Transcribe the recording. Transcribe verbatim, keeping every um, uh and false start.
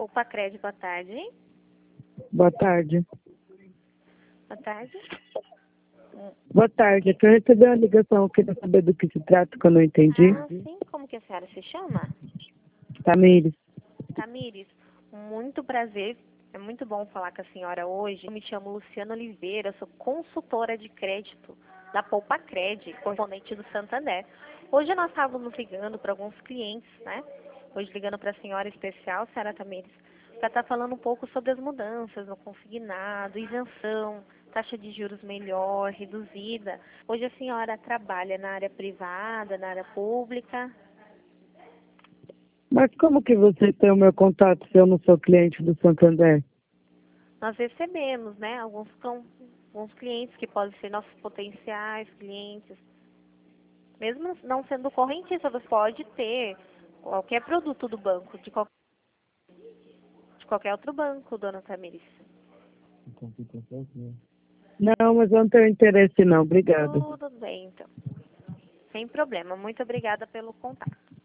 Poupa-Cred, boa tarde. Boa tarde. Boa tarde. Boa tarde. Eu recebi uma ligação, eu queria saber do que se trata, que eu não entendi. Ah, sim. Como que a senhora se chama? Tamires. Tamires, muito prazer. É muito bom falar com a senhora hoje. Eu me chamo Luciana Oliveira, sou consultora de crédito da Poupa-Cred, correspondente do Santander. Hoje nós estávamos ligando para alguns clientes, né? Hoje ligando para a senhora especial, senhora Tamires, para estar falando um pouco sobre as mudanças no consignado, isenção, taxa de juros melhor, reduzida. Hoje a senhora trabalha na área privada, na área pública? Mas como que você tem o meu contato se eu não sou cliente do Santander? Nós recebemos, né, alguns, cão- alguns clientes que podem ser nossos potenciais clientes. Mesmo não sendo correntista, você pode ter qualquer produto do banco, de, qual, de qualquer outro banco, dona Tamires. Não, mas eu não tenho interesse não, obrigada. Tudo bem, então. Sem problema. Muito obrigada pelo contato.